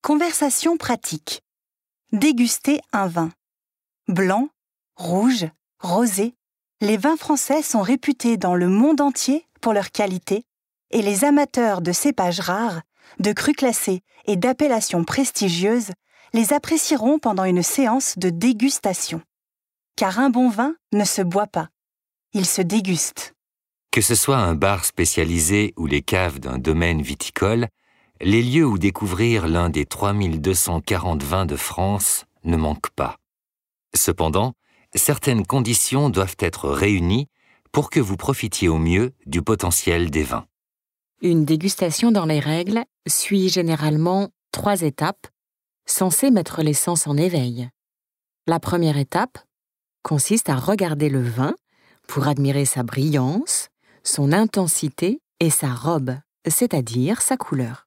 Conversation pratique. Déguster un vin. Blanc, rouge, rosé, les vins français sont réputés dans le monde entier pour leur qualité et les amateurs de cépages rares, de crus classés et d'appellations prestigieuses les apprécieront pendant une séance de dégustation. Car un bon vin ne se boit pas, il se déguste. Que ce soit un bar spécialisé ou les caves d'un domaine viticole, les lieux où découvrir l'un des 3240 vins de France ne manquent pas. Cependant, certaines conditions doivent être réunies pour que vous profitiez au mieux du potentiel des vins. Une dégustation dans les règles suit généralement 3 étapes, censées mettre les sens en éveil. La première étape consiste à regarder le vin pour admirer sa brillance, son intensité et sa robe, c'est-à-dire sa couleur.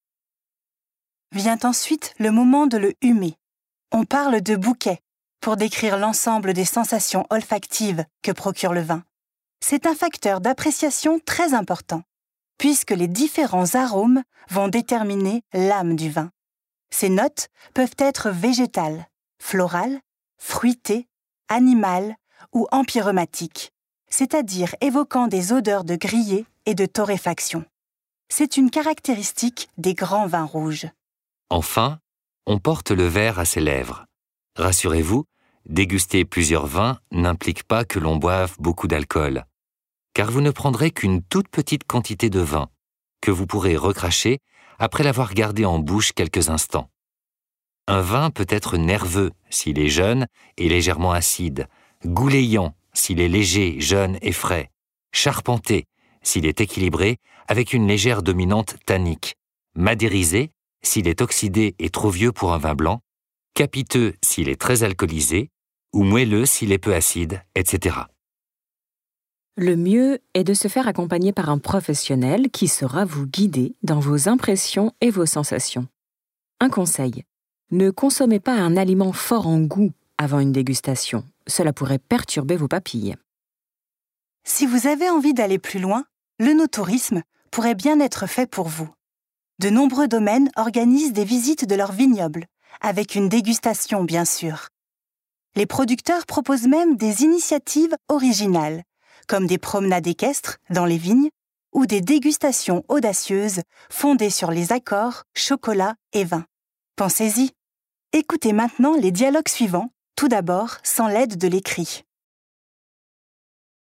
Vient ensuite le moment de le humer. On parle de bouquet pour décrire l'ensemble des sensations olfactives que procure le vin. C'est un facteur d'appréciation très important, puisque les différents arômes vont déterminer l'âme du vin. Ces notes peuvent être végétales, florales, fruitées, animales ou empyreumatique, c'est-à-dire évoquant des odeurs de grillé et de torréfaction. C'est une caractéristique des grands vins rouges. Enfin, on porte le verre à ses lèvres. Rassurez-vous, déguster plusieurs vins n'implique pas que l'on boive beaucoup d'alcool, car vous ne prendrez qu'une toute petite quantité de vin, que vous pourrez recracher après l'avoir gardé en bouche quelques instants. Un vin peut être nerveux s'il est jeune et légèrement acide, gouléant s'il est léger, jeune et frais, charpenté s'il est équilibré avec une légère dominante tannique, madérisé s'il est oxydé et trop vieux pour un vin blanc, capiteux s'il est très alcoolisé, ou moelleux s'il est peu acide, etc. Le mieux est de se faire accompagner par un professionnel qui saura vous guider dans vos impressions et vos sensations. Un conseil, ne consommez pas un aliment fort en goût avant une dégustation. Cela pourrait perturber vos papilles. Si vous avez envie d'aller plus loin, l'œnotourisme pourrait bien être fait pour vous. De nombreux domaines organisent des visites de leurs vignobles, avec une dégustation bien sûr. Les producteurs proposent même des initiatives originales, comme des promenades équestres dans les vignes ou des dégustations audacieuses fondées sur les accords chocolat et vin. Pensez-y. Écoutez maintenant les dialogues suivants, tout d'abord sans l'aide de l'écrit.